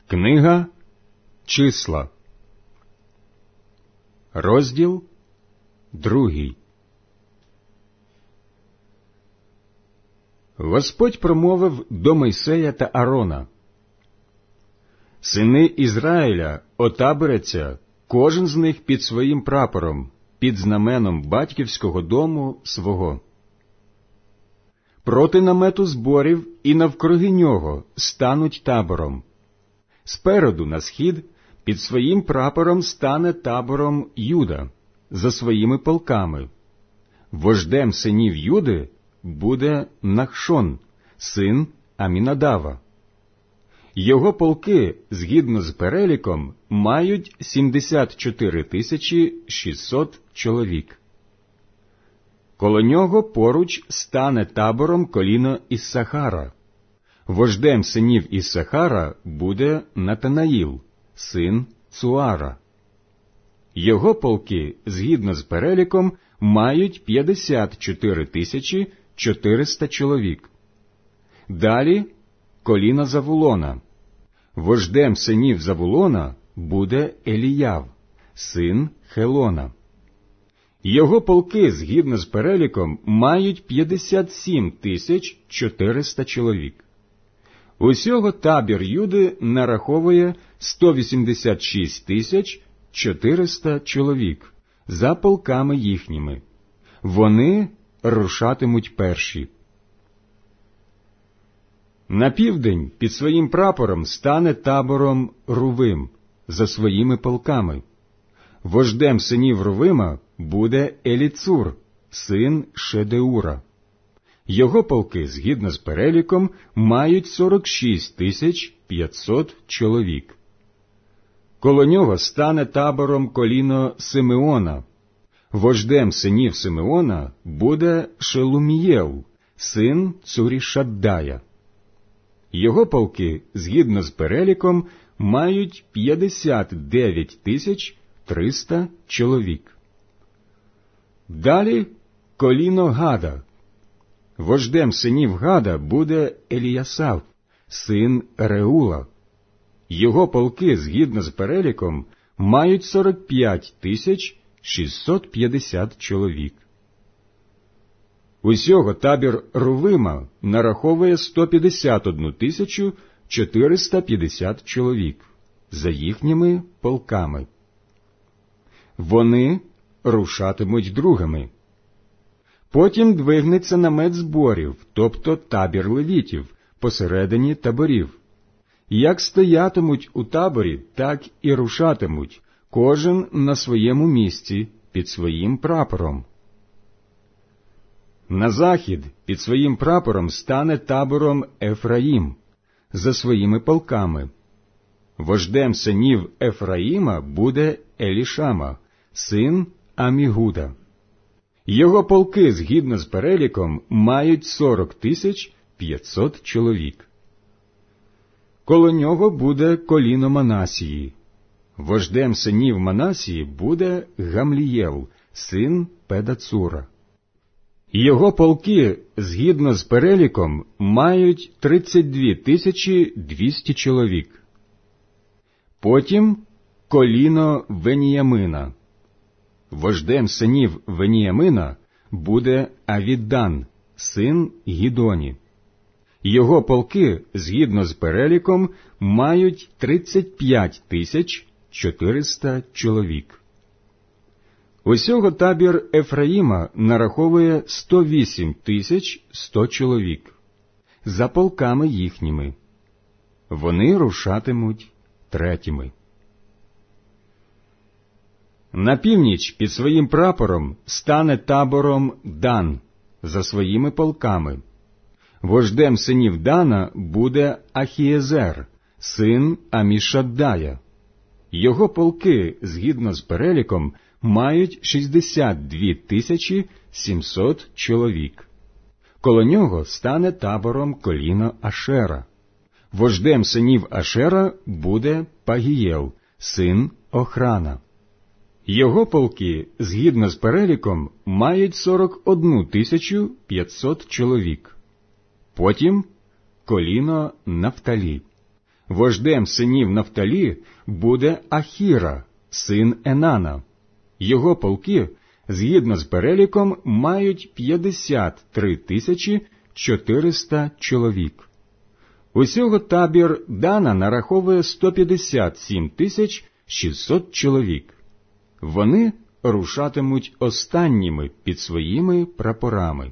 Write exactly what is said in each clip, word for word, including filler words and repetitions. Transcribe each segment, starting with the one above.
Книга Числа, розділ другий. Господь промовив до Мойсея та Аарона: «Сини Ізраїля отаборяться, кожен з них під своїм прапором, під знаменом батьківського дому свого. Проти намету зборів і навкруги нього стануть табором. Спереду на схід під своїм прапором стане табором Юда за своїми полками. Вождем синів Юди буде Нахшон, син Амінадава. Його полки, згідно з переліком, мають сімдесят чотири тисячі шістсот чоловік. Коло нього поруч стане табором коліно Іссахара. Вождем синів Іссахара буде Натанаїл, син Цуара. Його полки, згідно з переліком, мають п'ятдесят чотири тисячі чотириста чоловік. Далі коліно Завулона. Вождем синів Завулона буде Еліяв, син Хелона. Його полки, згідно з переліком, мають п'ятдесят сім тисяч чотириста чоловік. Усього табір Юди нараховує сто вісімдесят шість тисяч чотириста чоловік за полками їхніми. Вони рушатимуть перші. На південь під своїм прапором стане табором Рувим за своїми полками. Вождем синів Рувима буде Еліцур, син Шедеура. Його полки, згідно з переліком, мають сорок шість тисяч п'ятсот чоловік. Коло нього стане табором коліно Симеона. Вождем синів Симеона буде Шелумієл, син Цурішаддая. Його полки, згідно з переліком, мають п'ятдесят дев'ять тисяч триста чоловік. Далі коліно Гада. Вождем синів Гада буде Еліясав, син Реула. Його полки, згідно з переліком, мають сорок п'ять тисяч шістсот п'ятдесят чоловік. Усього табір Рувима нараховує сто п'ятдесят одну тисячу чотириста п'ятдесят чоловік за їхніми полками. Вони рушатимуть другими. Потім двигнеться намет зборів, тобто табір левітів, посередині таборів. Як стоятимуть у таборі, так і рушатимуть, кожен на своєму місці, під своїм прапором. На захід під своїм прапором стане табором Ефраїм за своїми полками. Вождем синів Ефраїма буде Елішама, син Амігуда. Його полки, згідно з переліком, мають сорок тисяч п'ятсот чоловік. Коло нього буде коліно Манасії. Вождем синів Манасії буде Гамлієл, син Педацура. Його полки, згідно з переліком, мають тридцять дві тисячі двісті чоловік. Потім коліно Веніямина. Вождем синів Веніямина буде Авідан, син Гідоні. Його полки, згідно з переліком, мають тридцять п'ять тисяч чотириста чоловік. Усього табір Ефраїма нараховує сто вісім тисяч сто чоловік за полками їхніми. Вони рушатимуть третіми. На північ під своїм прапором стане табором Дан за своїми полками. Вождем синів Дана буде Ахієзер, син Амішаддая. Його полки, згідно з переліком, мають шістдесят дві тисячі сімсот чоловік. Коло нього стане табором коліно Ашера. Вождем синів Ашера буде Пагієл, син Охрана. Його полки, згідно з переліком, мають сорок одну тисячу п'ятсот чоловік. Потім коліно Нафталі. Вождем синів Нафталі буде Ахіра, син Енана. Його полки, згідно з переліком, мають п'ятдесят три тисячі чотириста чоловік. Усього табір Дана нараховує сто п'ятдесят сім тисяч шістсот чоловік. Вони рушатимуть останніми під своїми прапорами.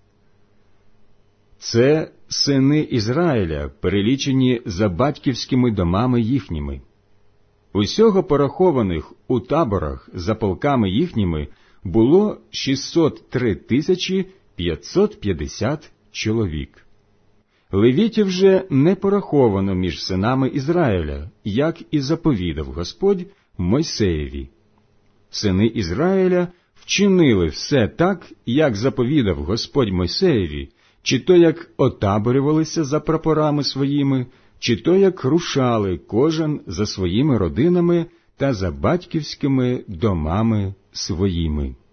Це сини Ізраїля, перелічені за батьківськими домами їхніми. Усього порахованих у таборах за полками їхніми було шістсот три тисячі п'ятсот п'ятдесят чоловік. Левітів же не пораховано між синами Ізраїля, як і заповідав Господь Мойсеєві. Сини Ізраїля вчинили все так, як заповідав Господь Мойсеєві, чи то як отаборювалися за прапорами своїми, чи то як рушали кожен за своїми родинами та за батьківськими домами своїми.